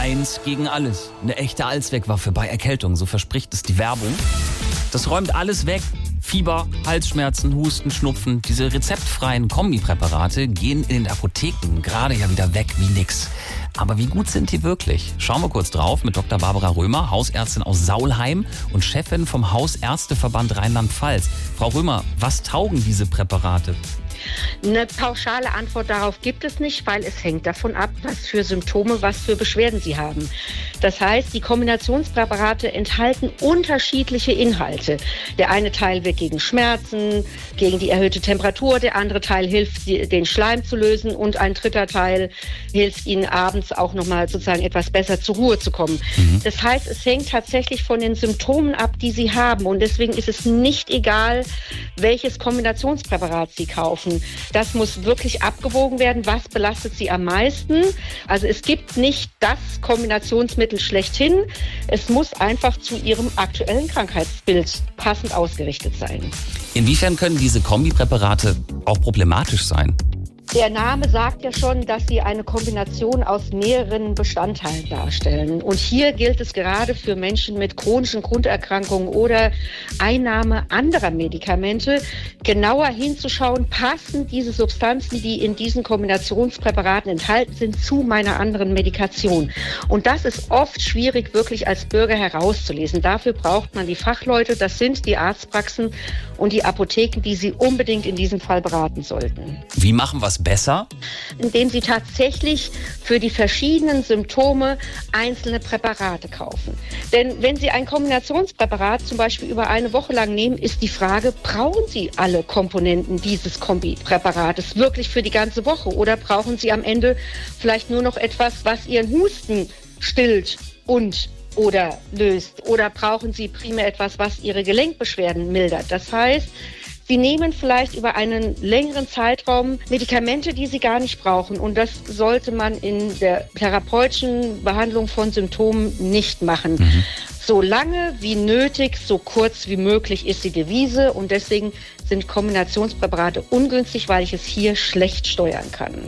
Eins gegen alles. Eine echte Allzweckwaffe bei Erkältung, so verspricht es die Werbung. Das räumt alles weg. Fieber, Halsschmerzen, Husten, Schnupfen. Diese rezeptfreien Kombipräparate gehen in den Apotheken gerade ja wieder weg wie nix. Aber wie gut sind die wirklich? Schauen wir kurz drauf mit Dr. Barbara Römer, Hausärztin aus Saulheim und Chefin vom Hausärzteverband Rheinland-Pfalz. Frau Römer, was taugen diese Präparate? Eine pauschale Antwort darauf gibt es nicht, weil es hängt davon ab, was für Symptome, was für Beschwerden Sie haben. Das heißt, die Kombinationspräparate enthalten unterschiedliche Inhalte. Der eine Teil wirkt gegen Schmerzen, gegen die erhöhte Temperatur, der andere Teil hilft, den Schleim zu lösen und ein dritter Teil hilft Ihnen abends auch nochmal sozusagen etwas besser zur Ruhe zu kommen. Das heißt, es hängt tatsächlich von den Symptomen ab, die Sie haben, und deswegen ist es nicht egal, welches Kombinationspräparat Sie kaufen. Das muss wirklich abgewogen werden, was belastet Sie am meisten. Also es gibt nicht das Kombinationsmittel schlechthin. Es muss einfach zu Ihrem aktuellen Krankheitsbild passend ausgerichtet sein. Inwiefern können diese Kombipräparate auch problematisch sein? Der Name sagt ja schon, dass sie eine Kombination aus mehreren Bestandteilen darstellen. Und hier gilt es gerade für Menschen mit chronischen Grunderkrankungen oder Einnahme anderer Medikamente, genauer hinzuschauen, passen diese Substanzen, die in diesen Kombinationspräparaten enthalten sind, zu meiner anderen Medikation. Und das ist oft schwierig, wirklich als Bürger herauszulesen. Dafür braucht man die Fachleute, das sind die Arztpraxen und die Apotheken, die Sie unbedingt in diesem Fall beraten sollten. Wie machen wir es besser? Indem Sie tatsächlich für die verschiedenen Symptome einzelne Präparate kaufen. Denn wenn Sie ein Kombinationspräparat zum Beispiel über eine Woche lang nehmen, ist die Frage, brauchen Sie alle Komponenten dieses Kombipräparates wirklich für die ganze Woche? Oder brauchen Sie am Ende vielleicht nur noch etwas, was Ihren Husten stillt und oder löst? Oder brauchen Sie primär etwas, was Ihre Gelenkbeschwerden mildert? Das heißt, Sie nehmen vielleicht über einen längeren Zeitraum Medikamente, die Sie gar nicht brauchen. Und das sollte man in der therapeutischen Behandlung von Symptomen nicht machen. So lange wie nötig, so kurz wie möglich ist die Devise. Und deswegen sind Kombinationspräparate ungünstig, weil ich es hier schlecht steuern kann.